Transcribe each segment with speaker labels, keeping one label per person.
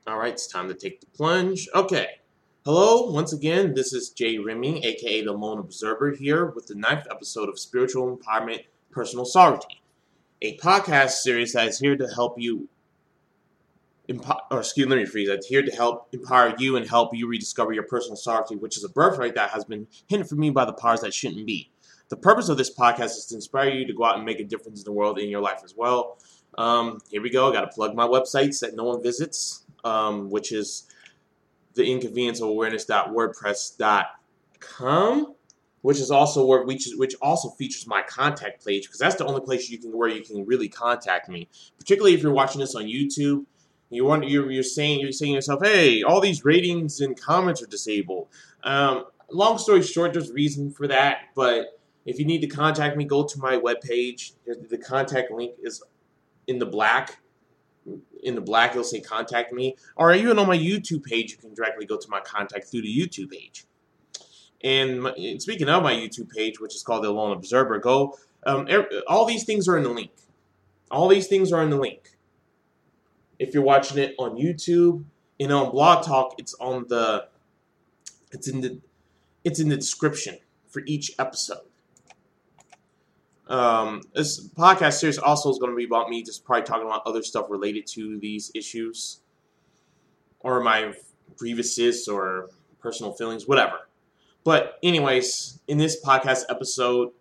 Speaker 1: All right, it's time to take the plunge. Okay. Hello, once again, this is Jay Remy, aka the Lone Observer, here with the 9th episode of Spiritual Empowerment Personal Sovereignty, a podcast series that is here to help you here to help empower you and help you rediscover your personal sovereignty, which is a birthright that has been hidden from you by the powers that shouldn't be. The purpose of this podcast is to inspire you to go out and make a difference in the world and in your life as well. Here we go. I got to plug my websites that no one visits, which is theinconvenienceofawareness.wordpress.com, which also features my contact page, because that's the only place where you can really contact me. Particularly if you're watching this on YouTube, you're saying to yourself, "Hey, all these ratings and comments are disabled." Long story short, there's a reason for that, but if you need to contact me, go to my webpage. The contact link is in the black. In the black, it'll say contact me. Or even on my YouTube page, you can directly go to my contact through the YouTube page. And speaking of my YouTube page, which is called The Lone Observer, all these things are in the link. All these things are in the link. If you're watching it on YouTube and on Blog Talk, it's in the description for each episode. This podcast series also is going to be about me just probably talking about other stuff related to these issues, or my grievances or personal feelings, whatever. But anyways, in this podcast episode,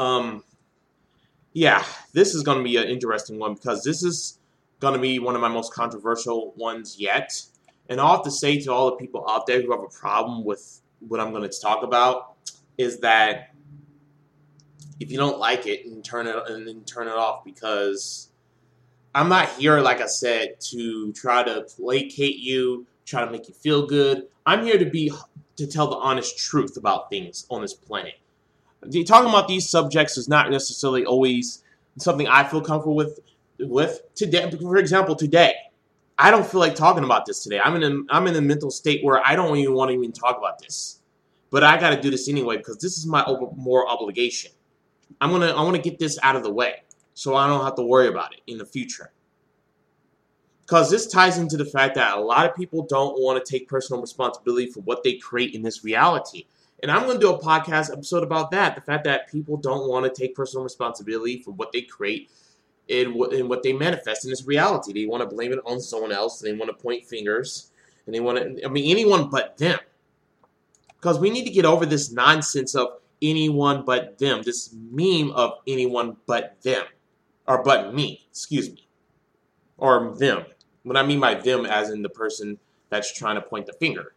Speaker 1: this is going to be an interesting one, because this is going to be one of my most controversial ones yet. And all I have to say to all the people out there who have a problem with what I'm going to talk about is that if you don't like it, and turn it off, because I'm not here, like I said, to try to placate you, try to make you feel good. I'm here to tell the honest truth about things on this planet. Talking about these subjects is not necessarily always something I feel comfortable with today. For example, today, I don't feel like talking about this today. I'm in a mental state where I don't even want to talk about this, but I got to do this anyway, because this is my moral obligation. I want to get this out of the way so I don't have to worry about it in the future. Because this ties into the fact that a lot of people don't want to take personal responsibility for what they create in this reality. And I'm going to do a podcast episode about that. The fact that people don't want to take personal responsibility for what they create and what they manifest in this reality. They want to blame it on someone else. They want to point fingers. And anyone but them. Because we need to get over this nonsense of anyone but them. This meme of anyone but them. Or but me, excuse me. Or them. What I mean by them as in the person that's trying to point the finger.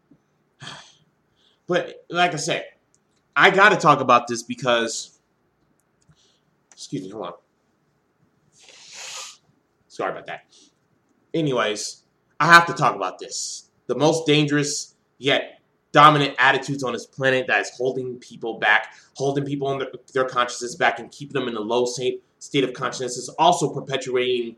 Speaker 1: But like I said, I got to talk about this because... Excuse me, hold on. Sorry about that. Anyways, I have to talk about this. The most dangerous yet dominant attitudes on this planet that is holding people back, holding people in their consciousness back, and keeping them in a low state of consciousness, is also perpetuating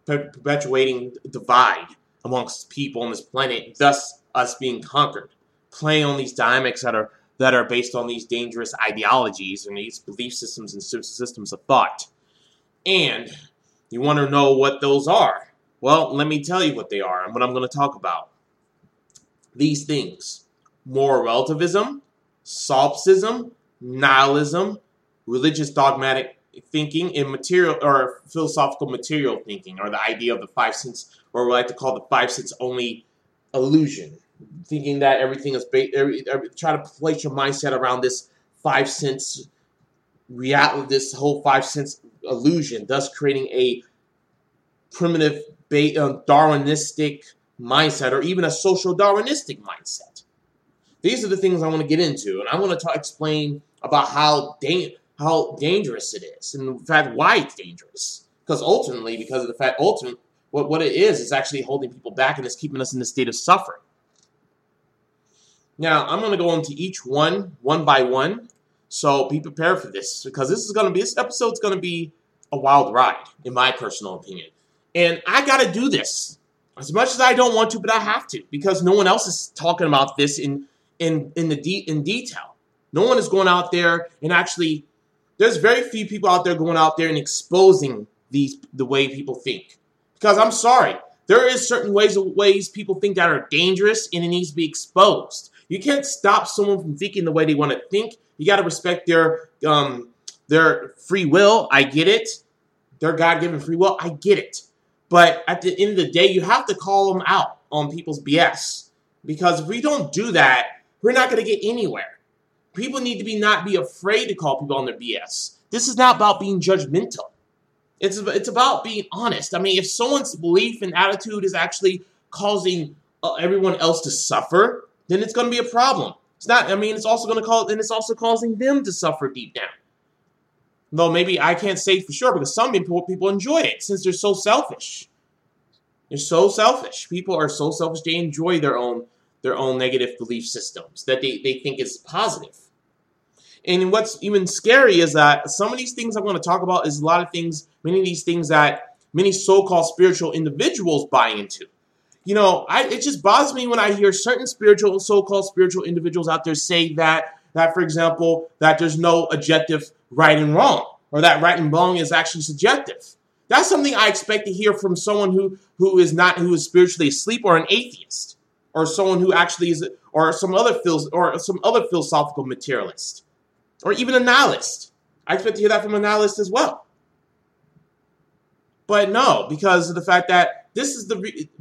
Speaker 1: divide amongst people on this planet, thus us being conquered. Playing on these dynamics that are based on these dangerous ideologies and these belief systems and systems of thought. And you want to know what those are? Well, let me tell you what they are and what I'm going to talk about. These things: moral relativism, solipsism, nihilism, religious dogmatic thinking, and material or philosophical material thinking, or the idea of the 5 cents, or what I like to call the 5 cents only illusion. Thinking that everything is try to place your mindset around this 5 cents reality, this whole 5 cents illusion, thus creating a primitive Darwinistic mindset, or even a social Darwinistic mindset. These are the things I want to get into, and I want to explain about how dangerous it is, and in fact why it's dangerous. Because what it is actually holding people back, and it's keeping us in a state of suffering. Now, I'm going to go into each one by one, so be prepared for this, because this episode's going to be a wild ride, in my personal opinion. And I got to do this, as much as I don't want to, but I have to, because no one else is talking about this in detail. No one is going out there and actually, there's very few people out there going out there and exposing the way people think. Because I'm sorry, There is certain ways people think that are dangerous, and it needs to be exposed. You can't stop someone from thinking the way they want to think. You got to respect their free will. I get it. Their God-given free will. I get it. But at the end of the day, you have to call them out on people's BS. Because if we don't do that, we're not going to get anywhere. People need to not be afraid to call people on their BS. This is not about being judgmental. It's about being honest. I mean, if someone's belief and attitude is actually causing everyone else to suffer, then it's going to be a problem. It's not. I mean, it's also causing them to suffer deep down. Though maybe I can't say for sure because some people enjoy it since they're so selfish. They're so selfish. People are so selfish. They enjoy their own negative belief systems that they think is positive. And what's even scary is that some of these things I'm going to talk about is many of these things that many so-called spiritual individuals buy into. You know, it just bothers me when I hear certain so-called spiritual individuals out there say that, for example, that there's no objective right and wrong, or that right and wrong is actually subjective. That's something I expect to hear from someone who is spiritually asleep, or an atheist, or someone who actually is, or some other philosophical materialist, or even a nihilist. I expect to hear that from a nihilist as well. But no, because of the fact that this is the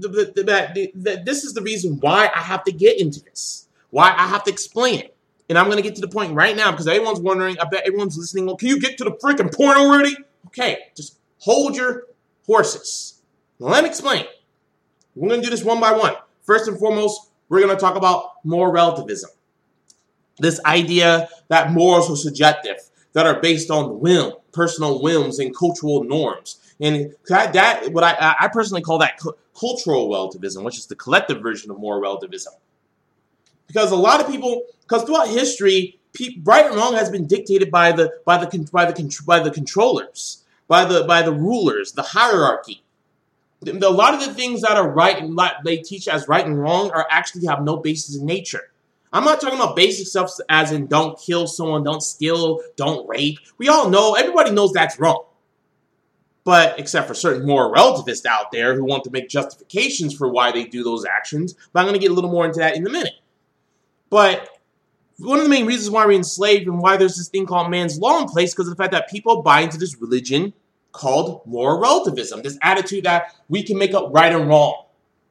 Speaker 1: reason why I have to get into this, why I have to explain it. And I'm going to get to the point right now because everyone's wondering, I bet everyone's listening, well, can you get to the freaking point already? Okay, just hold your horses. Now let me explain. We're going to do this one by one. First and foremost, we're going to talk about moral relativism. This idea that morals are subjective, that are based on personal whims and cultural norms. And I personally call that cultural relativism, which is the collective version of moral relativism. Because a lot of people, because throughout history, right and wrong has been dictated by the controllers, by the rulers, the hierarchy. A lot of the things that are right and they teach as right and wrong are actually have no basis in nature. I'm not talking about basic stuff as in don't kill someone, don't steal, don't rape. We all know, everybody knows that's wrong. But except for certain moral relativists out there who want to make justifications for why they do those actions. But I'm going to get a little more into that in a minute. But one of the main reasons why we're enslaved and why there's this thing called man's law in place because of the fact that people buy into this religion called moral relativism. This attitude that we can make up right and wrong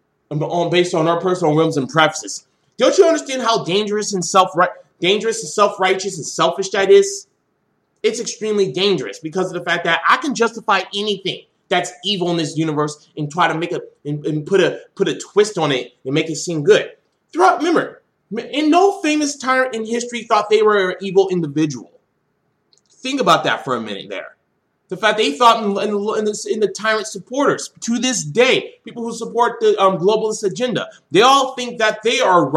Speaker 1: based on our personal whims and preferences. Don't you understand how dangerous and self-righteous and selfish that is? It's extremely dangerous because of the fact that I can justify anything that's evil in this universe and try to make and put a twist on it and make it seem good. Remember, no famous tyrant in history thought they were an evil individual. Think about that for a minute there. The fact they thought in the tyrant supporters, to this day, people who support the globalist agenda, they all think that they are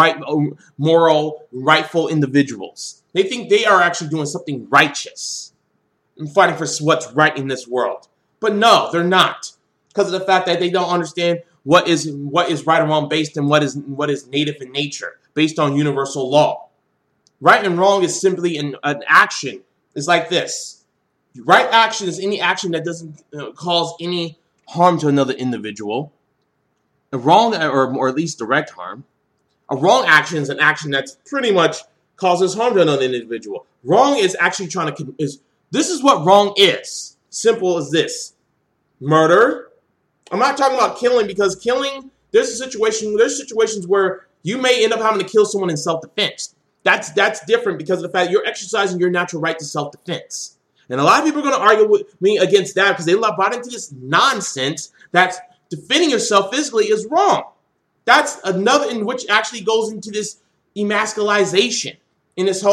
Speaker 1: moral, rightful individuals. They think they are actually doing something righteous and fighting for what's right in this world. But no, they're not. Because of the fact that they don't understand what is right and wrong based on what is native in nature, based on universal law. Right and wrong is simply an action. It's like this. Right action is any action that doesn't cause any harm to another individual. A wrong, or at least direct harm. A wrong action is an action that's pretty much causes harm to another individual. Wrong is actually this is what wrong is. Simple as this. Murder. I'm not talking about killing because killing, there's situations where you may end up having to kill someone in self-defense. That's different because of the fact you're exercising your natural right to self-defense. And a lot of people are going to argue with me against that because they bought into this nonsense that defending yourself physically is wrong. That's another in which actually goes into this emasculization in the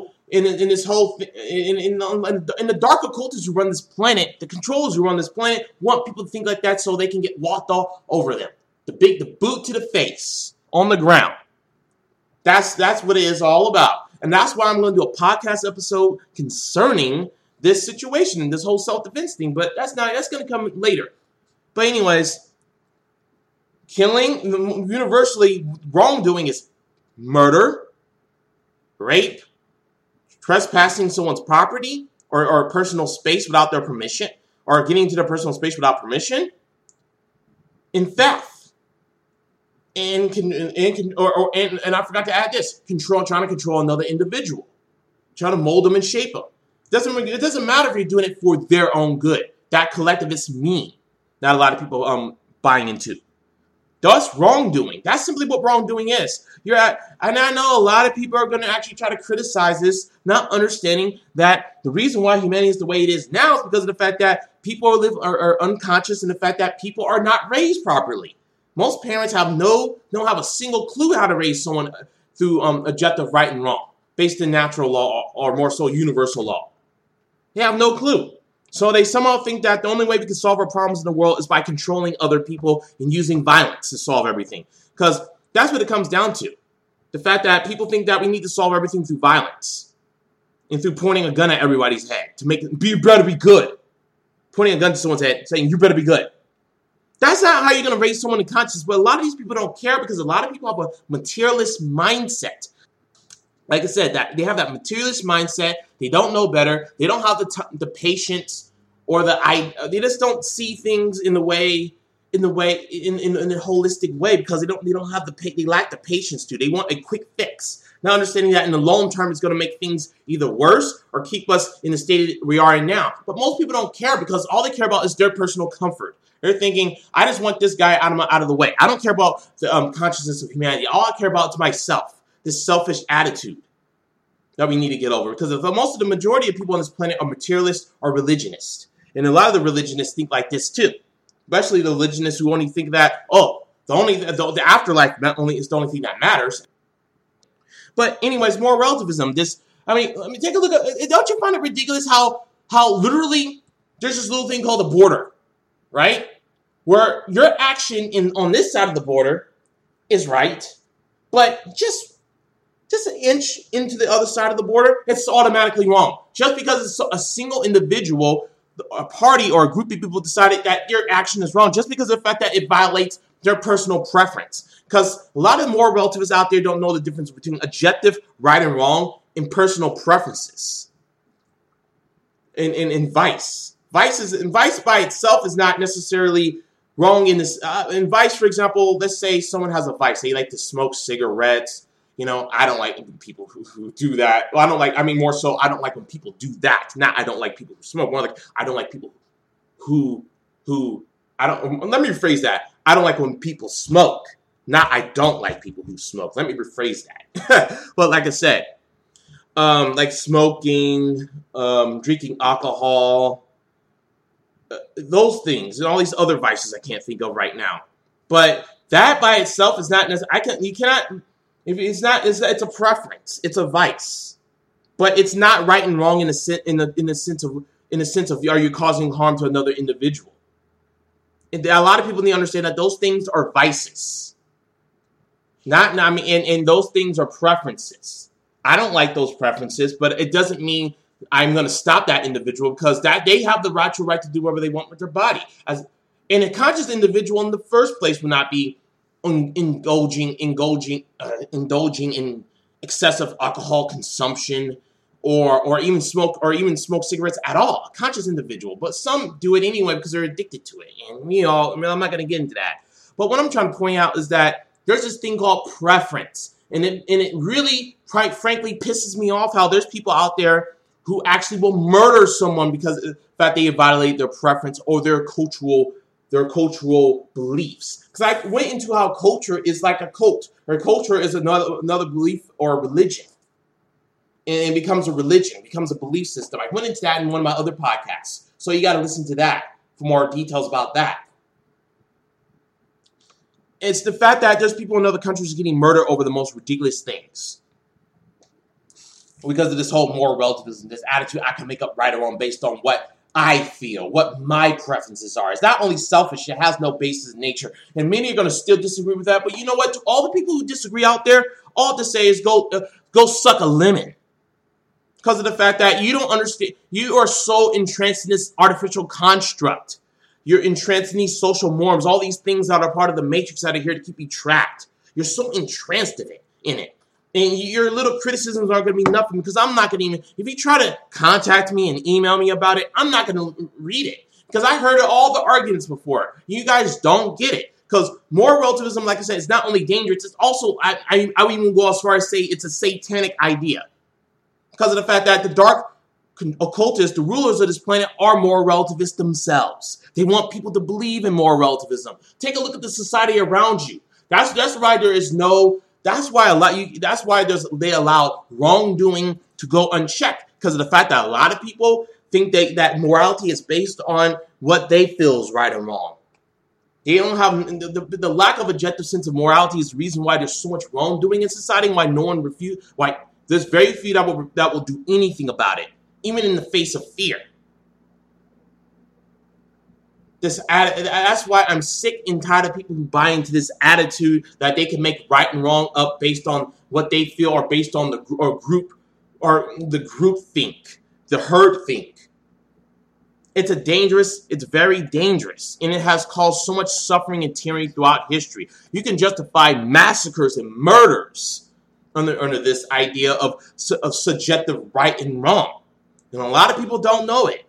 Speaker 1: dark occultists who run this planet, the controllers who run this planet want people to think like that so they can get walked all over them. The boot to the face on the ground. That's what it is all about. And that's why I'm going to do a podcast episode concerning this situation and this whole self-defense thing. But that's going to come later. But anyways, killing, universally wrongdoing is murder, rape, trespassing someone's property or personal space without their permission, or getting into their personal space without permission, and theft. and I forgot to add this: trying to control another individual, trying to mold them and shape them. It doesn't matter if you're doing it for their own good. That collectivist mean that a lot of people buying into. That's wrongdoing. That's simply what wrongdoing is. And I know a lot of people are going to actually try to criticize this, not understanding that the reason why humanity is the way it is now is because of the fact that people are unconscious, and the fact that people are not raised properly. Most parents don't have a single clue how to raise someone through objective right and wrong, based in natural law or more so universal law. They have no clue. So they somehow think that the only way we can solve our problems in the world is by controlling other people and using violence to solve everything. Because that's what it comes down to. The fact that people think that we need to solve everything through violence and through pointing a gun at everybody's head to make it, you better be good. Pointing a gun to someone's head saying, you better be good. That's not how you're going to raise someone in conscience. But a lot of these people don't care because a lot of people have a materialist mindset. Like I said, that they have that materialist mindset. They don't know better. They don't have the patience or they just don't see things in a holistic way because they lack the patience to. They want a quick fix. Not understanding that in the long term it's going to make things either worse or keep us in the state we are in now. But most people don't care because all they care about is their personal comfort. They're thinking, I just want this guy out of the way. I don't care about the consciousness of humanity. All I care about is myself. This selfish attitude that we need to get over. Because the majority of people on this planet are materialists or religionists. And a lot of the religionists think like this too. Especially the religionists who only think that, the afterlife is the only thing that matters. But anyways, more relativism. Let me take a look at, don't you find it ridiculous how literally there's this little thing called the border, right? Where your action on this side of the border is right, but just an inch into the other side of the border, it's automatically wrong. Just because it's a single individual, a party, or a group of people decided that your action is wrong, just because of the fact that it violates their personal preference. Because a lot of moral relativists out there don't know the difference between objective right and wrong and personal preferences. And vice. Vice by itself is not necessarily wrong in this. In vice, for example, let's say someone has a vice. They like to smoke cigarettes. I don't like people who do that. Well, I don't like when people do that. Not I don't like people who smoke. More like I don't like people who let me rephrase that. I don't like when people smoke. Not I don't like people who smoke. Let me rephrase that. But like I said, like smoking, drinking alcohol, those things, and all these other vices I can't think of right now. But that by itself is not necessarily. It's a preference. It's a vice, but it's not right and wrong in the sense of are you causing harm to another individual? And a lot of people need to understand that those things are vices. And those things are preferences. I don't like those preferences, but it doesn't mean I'm going to stop that individual because they have the right to do whatever they want with their body. And a conscious individual in the first place will not be indulging in excessive alcohol consumption or even smoke cigarettes at all. A conscious individual, but some do it anyway because they're addicted to it. And I'm not going to get into that. But what I'm trying to point out is that there's this thing called preference, and it really, quite frankly, pisses me off how there's people out there who actually will murder someone because of the fact they violate their preference or their cultural beliefs. Because I went into how culture is like a cult, or culture is another belief or religion. And it becomes a religion, becomes a belief system. I went into that in one of my other podcasts. So you got to listen to that for more details about that. It's the fact that there's people in other countries getting murdered over the most ridiculous things. Because of this whole moral relativism, this attitude, I can make up right or wrong based on what I feel, what my preferences are. It's not only selfish, it has no basis in nature. And many are going to still disagree with that. But you know what? To all the people who disagree out there, all I have to say is go suck a lemon. Because of the fact that you don't understand, you are so entranced in this artificial construct. You're entranced in these social norms, all these things that are part of the matrix that are here to keep you trapped. You're so entranced in it. And your little criticisms aren't going to be nothing because I'm not going to even, if you try to contact me and email me about it, I'm not going to read it because I heard all the arguments before. You guys don't get it. Because moral relativism, like I said, is not only dangerous, it's also, I would even go as far as say it's a satanic idea. Because of the fact that the dark occultists, the rulers of this planet, are moral relativists themselves. They want people to believe in moral relativism. Take a look at the society around you. That's why there is no, that's why they allow wrongdoing to go unchecked. Because of the fact that a lot of people think that morality is based on what they feel is right or wrong. They don't have the lack of objective sense of morality is the reason why there's so much wrongdoing in society. Why no one why there's very few that will do anything about it, even in the face of fear. That's why I'm sick and tired of people who buy into this attitude that they can make right and wrong up based on what they feel or based on the group think, the herd think. It's very dangerous, and it has caused so much suffering and tyranny throughout history. You can justify massacres and murders under this idea of subjective right and wrong. And a lot of people don't know it.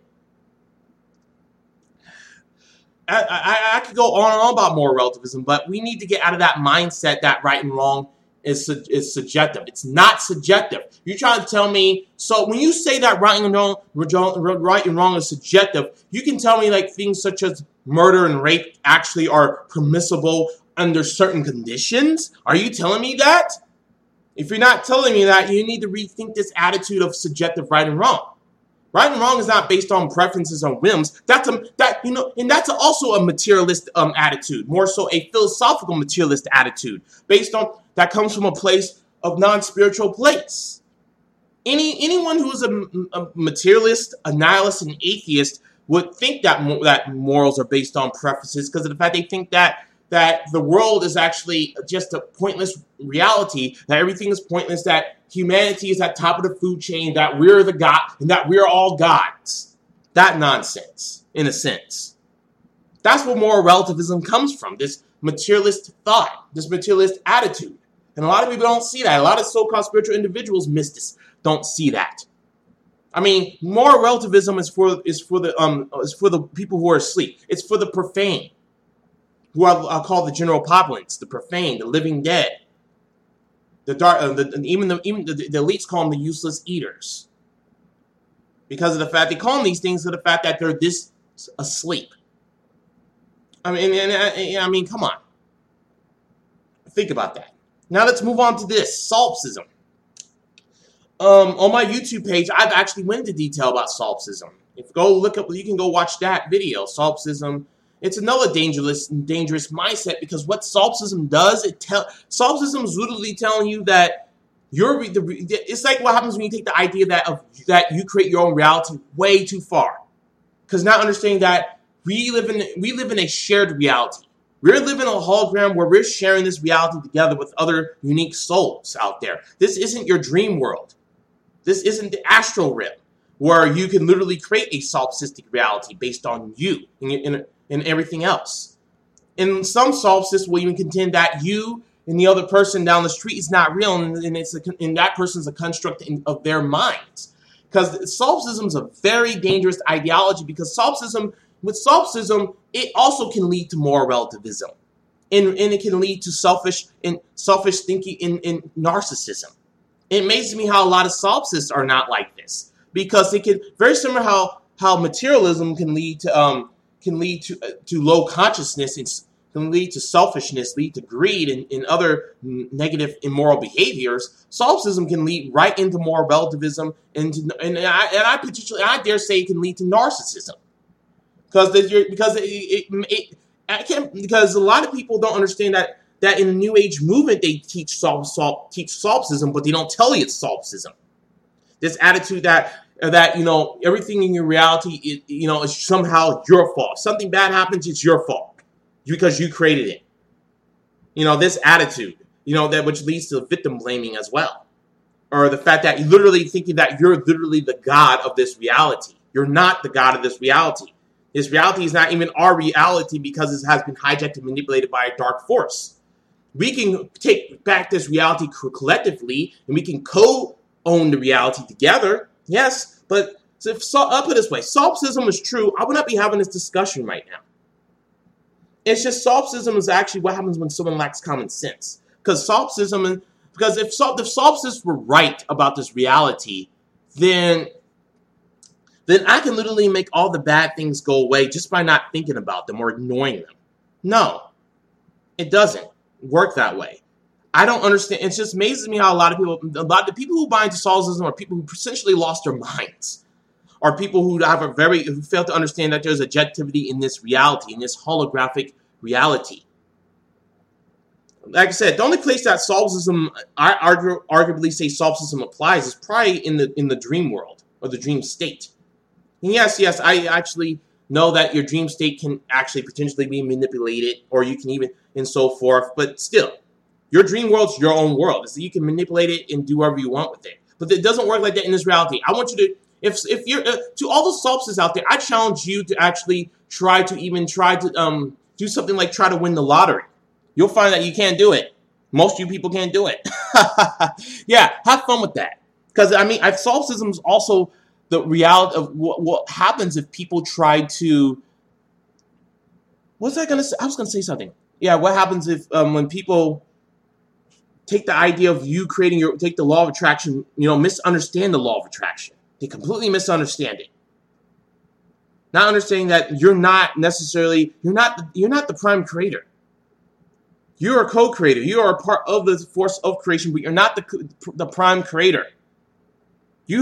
Speaker 1: I could go on and on about moral relativism, but we need to get out of that mindset that right and wrong is subjective. It's not subjective. You're trying to tell me, so when you say that right and wrong is subjective, you can tell me like things such as murder and rape actually are permissible under certain conditions? Are you telling me that? If you're not telling me that, you need to rethink this attitude of subjective right and wrong. Right and wrong is not based on preferences or whims. And that's also a materialist attitude, more so a philosophical materialist attitude, based on that comes from a place of non-spiritual place. Anyone who is a materialist, a nihilist, and atheist would think that morals are based on preferences because of the fact they think that the world is actually just a pointless reality, that everything is pointless, that humanity is at top of the food chain, that we're the God, and that we're all gods. That nonsense, in a sense. That's where moral relativism comes from, this materialist thought, this materialist attitude. And a lot of people don't see that. A lot of so-called spiritual individuals don't see that. I mean, moral relativism is for the people who are asleep. It's for the profane, who I'll call the general populace, the profane, the living dead. The dark, even the elites call them the useless eaters, because of the fact they call them these things, for the fact that they're this asleep. I mean, come on, think about that. Now let's move on to this solipsism. On my YouTube page, I've actually went into detail about solipsism. You can go watch that video, solipsism. It's another dangerous mindset, because what solipsism does, solipsism is literally telling you that it's like what happens when you take the idea that you create your own reality way too far. Because now understanding that we live in a shared reality. We're living in a hologram where we're sharing this reality together with other unique souls out there. This isn't your dream world. This isn't the astral realm, where you can literally create a solipsistic reality based on you and everything else. And some solipsists will even contend that you and the other person down the street is not real, and that person's a construct of their minds. Because solipsism is a very dangerous ideology, because with solipsism, it also can lead to moral relativism. And it can lead to selfish thinking and narcissism. It amazes me how a lot of solipsists are not like this, because it can, very similar how materialism can lead to low consciousness, and can lead to selfishness, lead to greed and other negative immoral behaviors. Solipsism can lead right into moral relativism, and I dare say it can lead to narcissism, because a lot of people don't understand that in the New Age movement they teach solipsism, but they don't tell you it's solipsism. This attitude that everything in your reality is somehow your fault. Something bad happens, it's your fault because you created it. This attitude, that which leads to victim blaming as well, or the fact that you're literally thinking that you're literally the god of this reality. You're not the god of this reality. This reality is not even our reality, because it has been hijacked and manipulated by a dark force. We can take back this reality collectively, and we can co-own the reality together. Yes, but I'll put it this way. Solipsism is true. I would not be having this discussion right now. It's just solipsism is actually what happens when someone lacks common sense. Because if solipsists were right about this reality, then I can literally make all the bad things go away just by not thinking about them or ignoring them. No, it doesn't work that way. I don't understand. It just amazes me how a lot of the people who buy into solipsism are people who essentially lost their minds, are people who fail to understand that there's objectivity in this reality, in this holographic reality. Like I said, the only place that solipsism, I arguably say solipsism applies, is probably in the dream world or the dream state. And yes, I actually know that your dream state can actually potentially be manipulated, or you can even, and so forth, but still, your dream world's your own world. So you can manipulate it and do whatever you want with it. But it doesn't work like that in this reality. I want you to, if you're, to all the solipsists out there, I challenge you to actually try to do something like try to win the lottery. You'll find that you can't do it. Most of you people can't do it. Yeah, have fun with that. Because, solipsism is also the reality of what happens if people try to... What was I going to say? I was going to say something. Yeah, what happens if when people take the idea of you take the law of attraction, misunderstand the law of attraction. They completely misunderstand it. Not understanding that you're not the prime creator. You're a co-creator. You are a part of the force of creation, but you're not the prime creator. You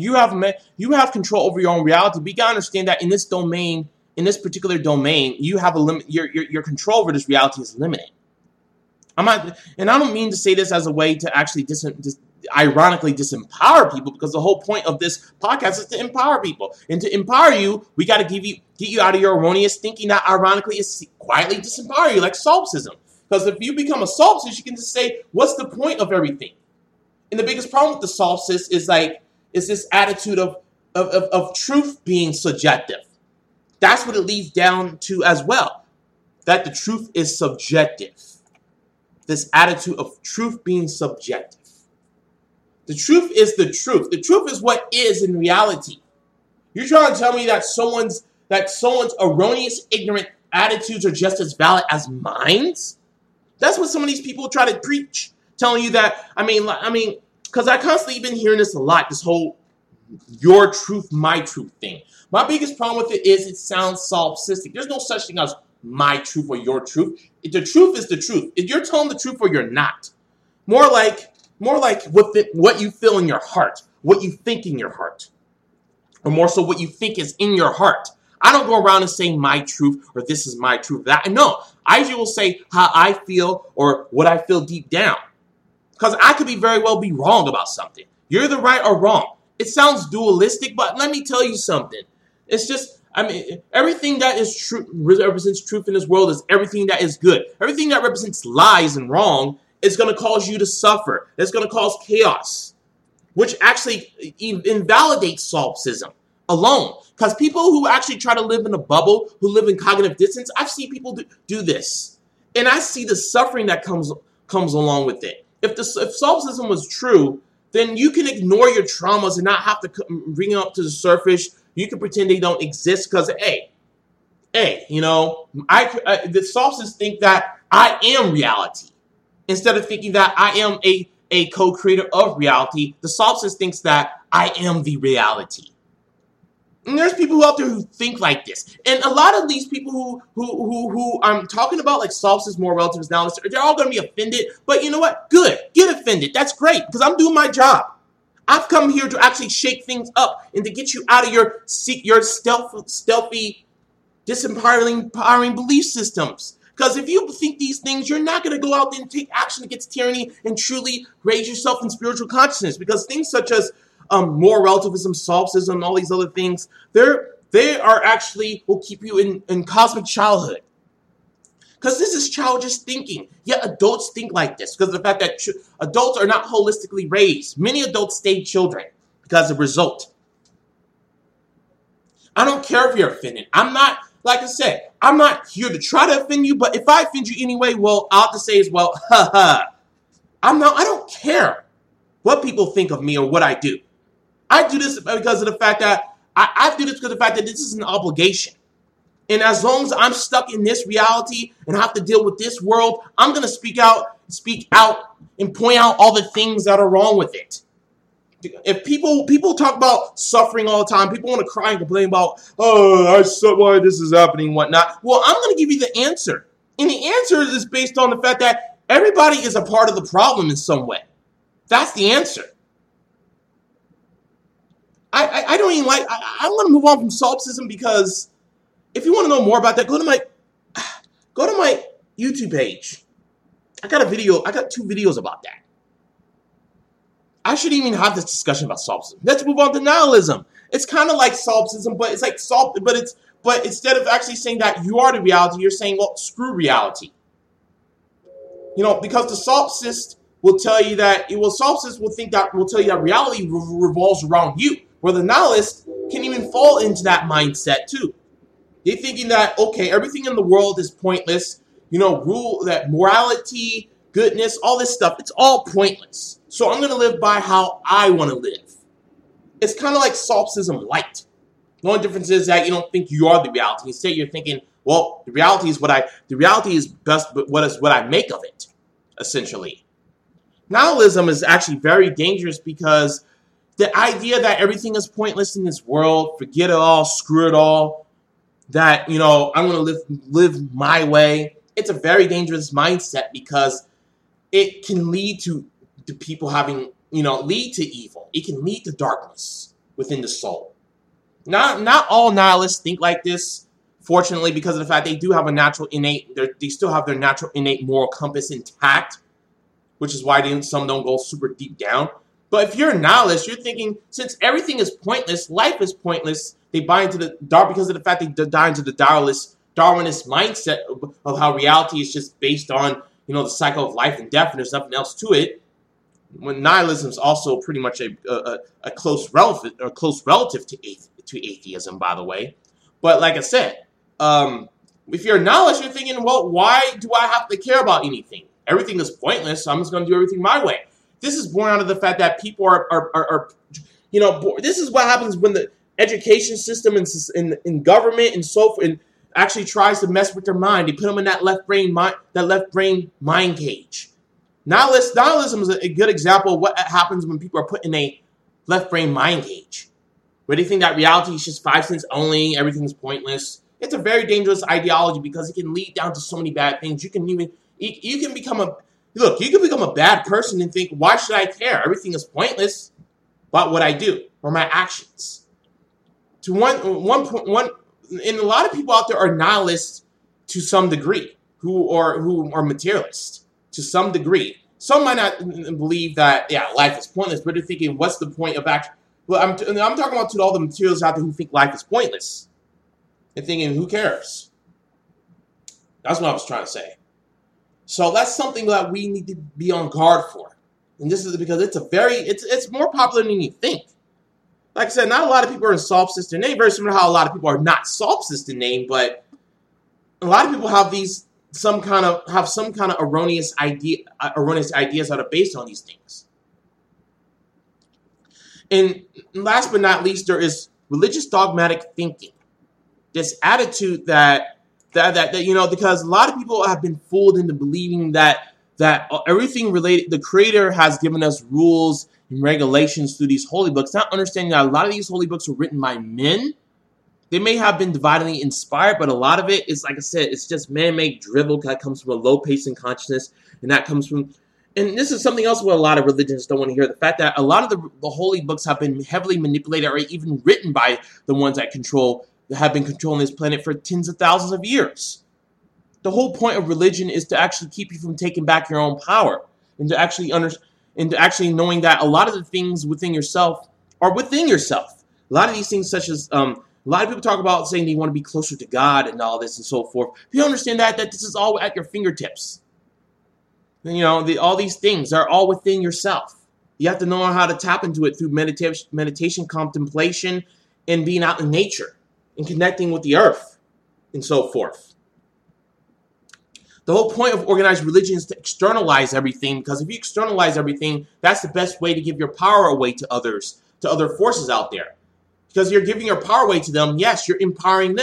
Speaker 1: have control over your own reality. But you gotta understand that in this particular domain, you have a limit. Your control over this reality is limited. And I don't mean to say this as a way to actually ironically disempower people, because the whole point of this podcast is to empower people. And to empower you, we got to get you out of your erroneous thinking that ironically is quietly disempower you, like solipsism. Because if you become a solipsist, you can just say, what's the point of everything? And the biggest problem with the solipsist is this attitude of truth being subjective. That's what it leads down to as well. That the truth is subjective. This attitude of truth being subjective. The truth is the truth. The truth is what is in reality. You're trying to tell me that someone's erroneous, ignorant attitudes are just as valid as mine? That's what some of these people try to preach, telling you that, because I constantly been hearing this a lot, this whole your truth, my truth thing. My biggest problem with it is it sounds solipsistic. There's no such thing as my truth or your truth. The truth is the truth. If you're telling the truth or you're not. More like what you feel in your heart, what you think in your heart. Or more so what you think is in your heart. I don't go around and say my truth or this is my truth. I will say how I feel or what I feel deep down. Because I could very well be wrong about something. You're either right or wrong. It sounds dualistic, but let me tell you something. It's just, everything that is true, represents truth in this world is everything that is good. Everything that represents lies and wrong is going to cause you to suffer. It's going to cause chaos, which actually invalidates solipsism alone. Because people who actually try to live in a bubble, who live in cognitive dissonance, I've seen people do this. And I see the suffering that comes along with it. If solipsism was true, then you can ignore your traumas and not have to bring them up to the surface. You can pretend they don't exist because, the solipsists think that I am reality. Instead of thinking that I am a co-creator of reality, the solipsist thinks that I am the reality. And there's people out there who think like this. And a lot of these people who I'm talking about, like solipsists, more relativists now, they're all going to be offended. But you know what? Good. Get offended. That's great, because I'm doing my job. I've come here to actually shake things up and to get you out of your stealthy, disempowering belief systems. Because if you think these things, you're not going to go out there and take action against tyranny and truly raise yourself in spiritual consciousness. Because things such as more relativism, solipsism, all these other things, they are actually will keep you in cosmic childhood. Because this is childish thinking. Yet adults think like this because of the fact that adults are not holistically raised. Many adults stay children because of the result. I don't care if you're offended. I'm not, like I said, I'm not here to try to offend you, but if I offend you anyway, well, I'll have to say is, well, I don't care what people think of me or what I do. I do this because of the fact that I do this because of the fact that this is an obligation. And as long as I'm stuck in this reality and have to deal with this world, I'm going to speak out, and point out all the things that are wrong with it. If people talk about suffering all the time, people want to cry and complain about, why this is happening and whatnot. Well, I'm going to give you the answer. And the answer is based on the fact that everybody is a part of the problem in some way. That's the answer. I don't even like, I'm going to move on from solipsism because if you want to know more about that, go to my YouTube page. I got 2 videos about that. I shouldn't even have this discussion about solipsism. Let's move on to nihilism. It's kind of like solipsism, but it's like but instead of actually saying that you are the reality, you're saying, well, screw reality. Because the solipsist will tell you that solipsist will tell you that reality revolves around you, where the nihilist can even fall into that mindset too. They're thinking that, okay, everything in the world is pointless. Rule that morality, goodness, all this stuff, it's all pointless. So I'm going to live by how I want to live. It's kind of like solipsism light. The only difference is that you don't think you are the reality. Instead, you're thinking, well, the reality is best, but what I make of it, essentially. Nihilism is actually very dangerous because the idea that everything is pointless in this world, forget it all, screw it all, that, I'm going to live my way. It's a very dangerous mindset because it can lead to people having, lead to evil. It can lead to darkness within the soul. Not all nihilists think like this, fortunately, because of the fact they do have they still have their natural innate moral compass intact, which is why some don't go super deep down. But if you're a nihilist, you're thinking, since everything is pointless, life is pointless, they buy into the dark because of the fact they buy into the Darwinist mindset of how reality is just based on, the cycle of life and death, and there's nothing else to it. When nihilism is also pretty much a close relative to atheism, by the way. But like I said, if you're a nihilist, you're thinking, well, why do I have to care about anything? Everything is pointless, so I'm just going to do everything my way. This is born out of the fact that people are this is what happens when the education system in government and so forth and actually tries to mess with their mind. They put them in that left brain mind cage. Nihilism is a good example of what happens when people are put in a left brain mind cage, where they think that reality is just 5 cents only, everything is pointless. It's a very dangerous ideology because it can lead down to so many bad things. You can become a bad person and think, why should I care? Everything is pointless about what I do or my actions. And a lot of people out there are nihilists to some degree, who are materialists to some degree. Some might not believe that, life is pointless, but they're thinking, what's the point of action? Well, I'm talking about to all the materialists out there who think life is pointless and thinking, who cares? That's what I was trying to say. So that's something that we need to be on guard for. And this is because it's more popular than you think. Like I said, not a lot of people are in solipsist in name, very similar to how a lot of people are not solipsist in name, but a lot of people have some kind of erroneous ideas that are based on these things. And last but not least, there is religious dogmatic thinking. This attitude that because a lot of people have been fooled into believing that everything related, the Creator has given us rules and regulations through these holy books, not understanding that a lot of these holy books were written by men. They may have been divinely inspired, but a lot of it is, like I said, it's just man-made drivel that comes from a low-pacing consciousness, and that comes from, and this is something else where a lot of religions don't want to hear, the fact that a lot of the holy books have been heavily manipulated or even written by the ones that have been controlling this planet for tens of thousands of years. The whole point of religion is to actually keep you from taking back your own power and to actually knowing that a lot of the things within yourself are within yourself. A lot of these things, such as a lot of people talk about saying they want to be closer to God and all this and so forth. If you understand that this is all at your fingertips. All these things are all within yourself. You have to know how to tap into it through meditation, contemplation, and being out in nature and connecting with the earth and so forth. The whole point of organized religion is to externalize everything, because if you externalize everything, that's the best way to give your power away to others, to other forces out there. Because you're giving your power away to them, yes, you're empowering them.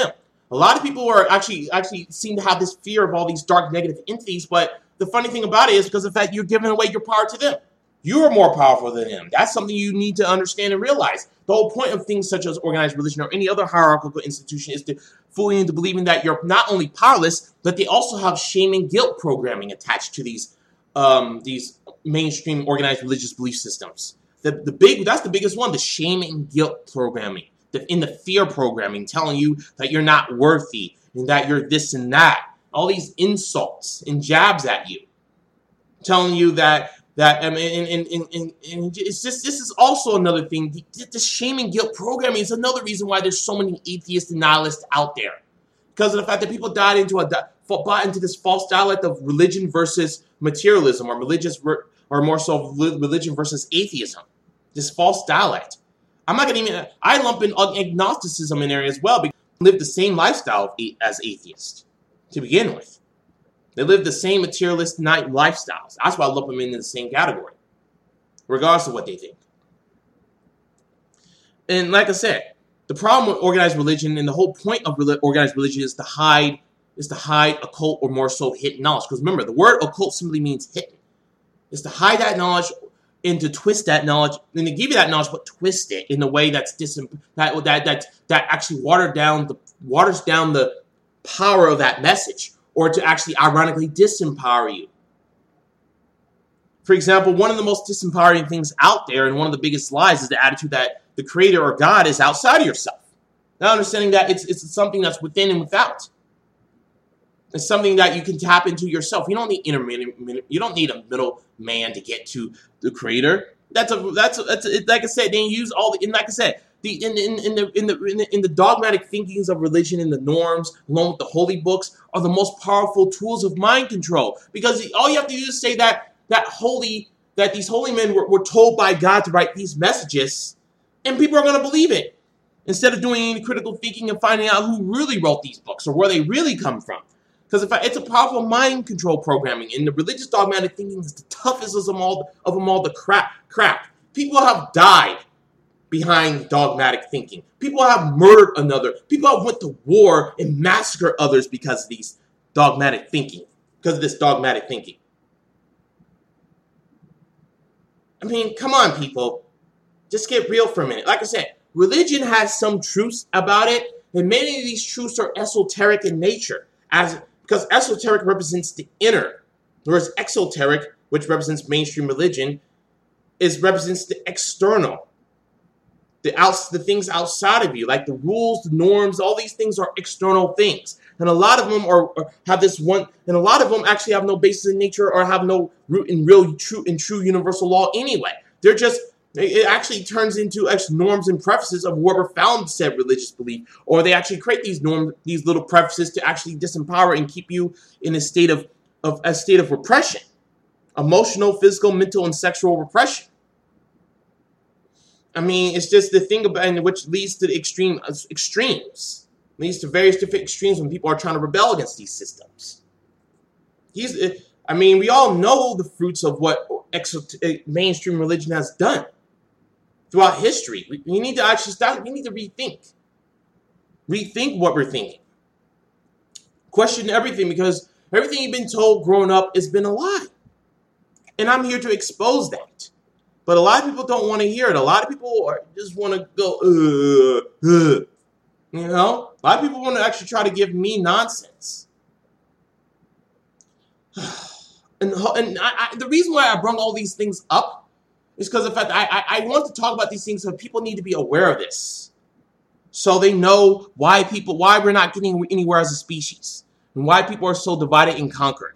Speaker 1: A lot of people are actually seem to have this fear of all these dark negative entities, but the funny thing about it is because of the fact you're giving away your power to them. You are more powerful than them. That's something you need to understand and realize. The whole point of things such as organized religion or any other hierarchical institution is to fool you into believing that you're not only powerless, but they also have shame and guilt programming attached to these mainstream organized religious belief systems. That's the biggest one, the shame and guilt programming. In the fear programming, telling you that you're not worthy and that you're this and that. All these insults and jabs at you, telling you that and it's just, this is also another thing. The shame and guilt programming is another reason why there's so many atheists and nihilists out there, because of the fact that people bought into this false dialect of religion versus materialism, or more so religion versus atheism. This false dialect. I lump in agnosticism in there as well, because they live the same lifestyle as atheists to begin with. They live the same materialist lifestyles. That's why I lump them in the same category, regardless of what they think. And like I said, the problem with organized religion and the whole point of organized religion is to hide occult or more so hidden knowledge. Because remember, the word occult simply means hidden. It's to hide that knowledge and to twist that knowledge, and to give you that knowledge, but twist it in a way that actually waters down the power of that message, or to actually ironically disempower you. For example, one of the most disempowering things out there, and one of the biggest lies, is the attitude that the Creator or God is outside of yourself. Not understanding that it's something that's within and without. It's something that you can tap into yourself. You don't need you don't need a middle man to get to the Creator. That's like I said. They use all the, and like I said, in the dogmatic thinkings of religion and the norms, along with the holy books, are the most powerful tools of mind control. Because all you have to do is say that these holy men were told by God to write these messages, and people are going to believe it, instead of doing any critical thinking and finding out who really wrote these books or where they really come from. Because it's a powerful mind control programming, and the religious dogmatic thinking is the toughest of them all to crack. People have died behind dogmatic thinking. People have murdered another. People have went to war and massacred others because of this dogmatic thinking. I mean, come on, people. Just get real for a minute. Like I said, religion has some truths about it, and many of these truths are esoteric in nature, because esoteric represents the inner, whereas exoteric, which represents mainstream religion, represents the external, the things outside of you, like the rules, the norms. All these things are external things, and a lot of them have this one, and a lot of them actually have no basis in nature or have no root in true universal law anyway. It actually turns into norms and prefaces of whoever found said religious belief, or they actually create these little prefaces to actually disempower and keep you in a state of repression, emotional, physical, mental, and sexual repression. I mean, it's just the thing about, and which leads to the extremes, leads to various different extremes when people are trying to rebel against these systems. We all know the fruits of what mainstream religion has done throughout history. We need to actually stop. We need to rethink what we're thinking. Question everything, because everything you've been told growing up has been a lie. And I'm here to expose that. But a lot of people don't want to hear it. A lot of people just want to go, You know? A lot of people want to actually try to give me nonsense. And the reason why I brought all these things up is because of the fact that I want to talk about these things so people need to be aware of this. So they know why we're not getting anywhere as a species. And why people are so divided and conquered.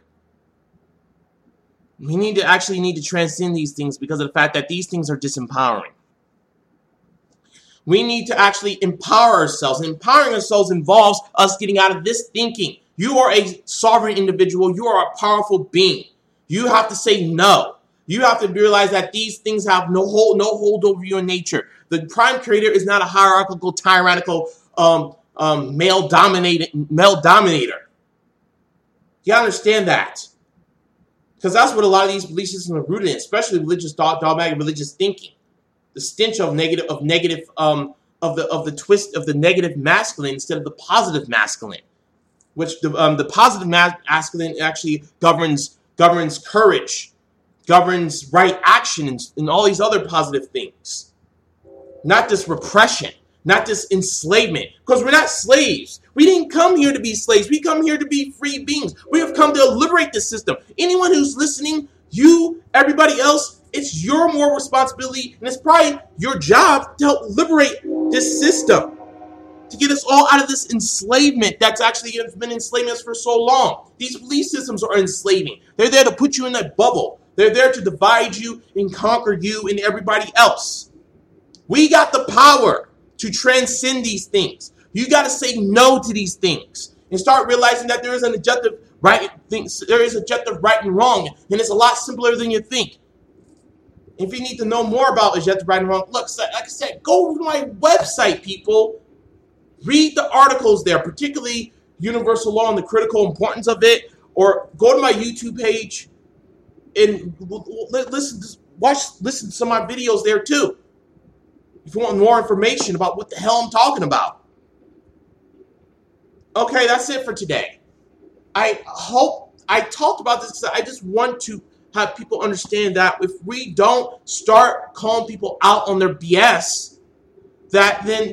Speaker 1: We need to transcend these things because of the fact that these things are disempowering. We need to actually empower ourselves. And empowering ourselves involves us getting out of this thinking. You are a sovereign individual. You are a powerful being. You have to say no. You have to realize that these things have no hold over you in nature. The prime creator is not a hierarchical, tyrannical, male dominator. You understand that? Because that's what a lot of these belief systems are rooted in, especially religious dogmatic religious thinking. The stench of negative the twist of the negative masculine instead of the positive masculine, which the positive masculine actually governs courage, governs right action, and all these other positive things. Not this repression, not this enslavement, because we're not slaves. We didn't come here to be slaves. We come here to be free beings. We have come to liberate the system. Anyone who's listening, you, everybody else, it's your moral responsibility, and it's probably your job to help liberate this system, to get us all out of this enslavement that's actually been enslaving us for so long. These belief systems are enslaving. They're there to put you in that bubble. They're there to divide you and conquer you and everybody else. We got the power to transcend these things. You got to say no to these things and start realizing that there is an objective right thing. There is objective right and wrong, and it's a lot simpler than you think. If you need to know more about objective right and wrong, look, like I said, go to my website, people. Read the articles there, particularly universal law and the critical importance of it, or go to my YouTube page and listen to some of my videos there too. If you want more information about what the hell I'm talking about. Okay, that's it for today. I hope I talked about this because I just want to have people understand that if we don't start calling people out on their BS, that then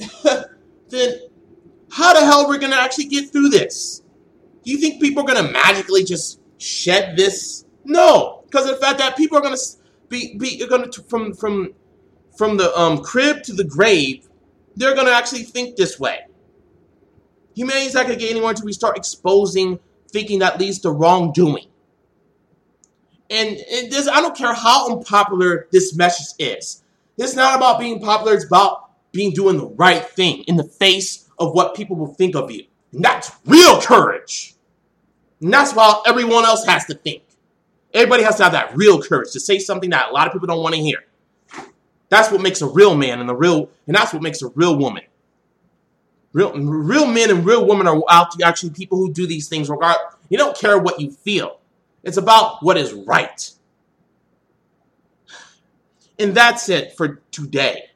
Speaker 1: how the hell are we going to actually get through this? Do you think people are going to magically just shed this? No, because of the fact that people are going to be going to from the crib to the grave, they're going to actually think this way. Humanity's not going to get anywhere until we start exposing thinking that leads to wrongdoing. And this, I don't care how unpopular this message is. It's not about being popular. It's about doing the right thing in the face of what people will think of you. And that's real courage. And that's why everyone else has to think. Everybody has to have that real courage to say something that a lot of people don't want to hear. That's what makes a real man and that's what makes a real woman. Real men and real women are out to actually people who do these things. You don't care what you feel. It's about what is right. And that's it for today.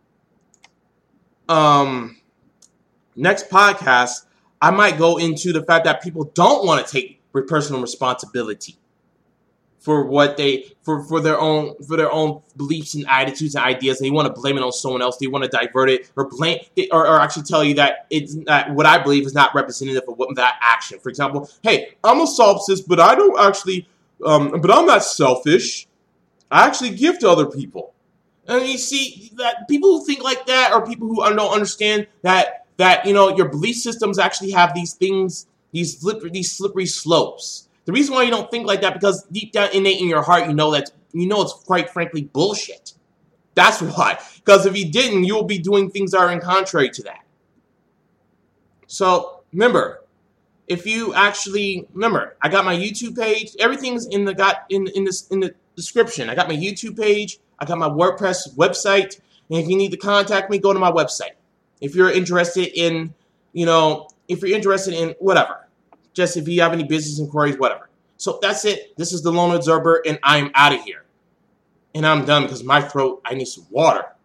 Speaker 1: Next podcast, I might go into the fact that people don't want to take personal responsibility for what for their own beliefs and attitudes and ideas. They want to blame it on someone else. They want to divert it or actually tell you that it's not what I believe is not representative of what that action. For example, hey, I'm a solipsist, but I don't actually, but I'm not selfish. I actually give to other people. And you see that people who think like that are people who don't understand that your belief systems actually have these things, these slippery slopes. The reason why you don't think like that because deep down innate in your heart it's quite frankly bullshit. That's why. Because if you didn't, you'll be doing things that are in contrary to that. So remember, I got my YouTube page. Everything's in the description. I got my YouTube page. I got my WordPress website. And if you need to contact me, go to my website. If you're interested in, whatever. Just if you have any business inquiries, whatever. So that's it. This is the Lone Observer, and I'm out of here. And I'm done because my throat, I need some water.